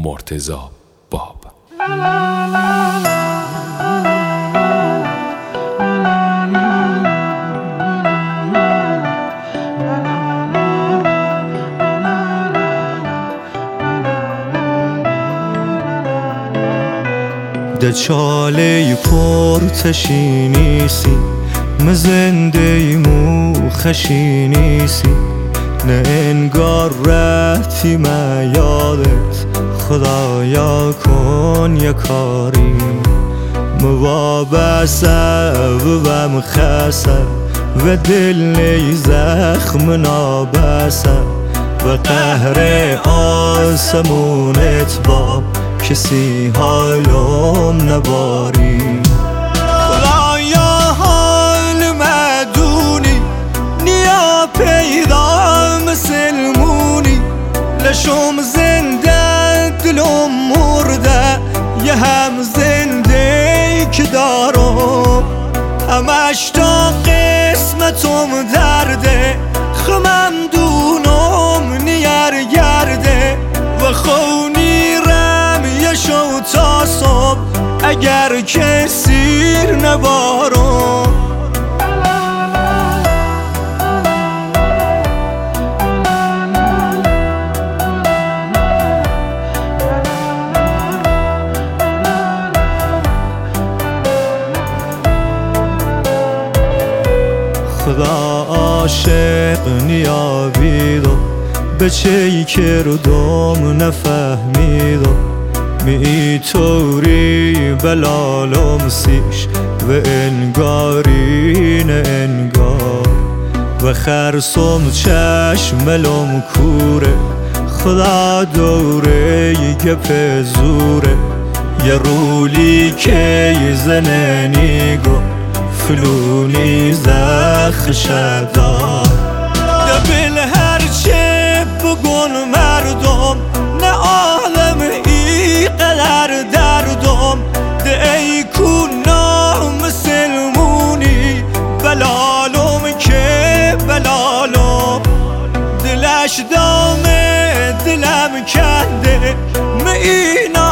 مرتضی باب. دچاله پرتشی نیستی مزنده مو خشی نیستی نه انگار رفتی من یادت خدایا کن یه کاری موابسه و مخسه و دل نی زخم نابسه و قهر آسمونت با کسی حالم نباری خدایا حال مدونی نیا پیدا مسلمونی لشم زنده دلم مرده یه هم زنده که دارم همش تا قسمتم درده خمم دونم نیر گرده و خونی رم یه شو تا صبح اگر کسیر نبارم خدا عاشق نیابید و به چی کردم نفهمید و می طوری بلالم سیش و انگاری نه انگار و خرسم چشم لم کوره خدا دوره گپ زوره یه رولی که زننیگو فلونی زخ شدار دبل هرچه بگون مردم نه عالم ای قدر دردم ده ای کنام سلمونی بلالم که بلالم دلش دامه دلم کنده می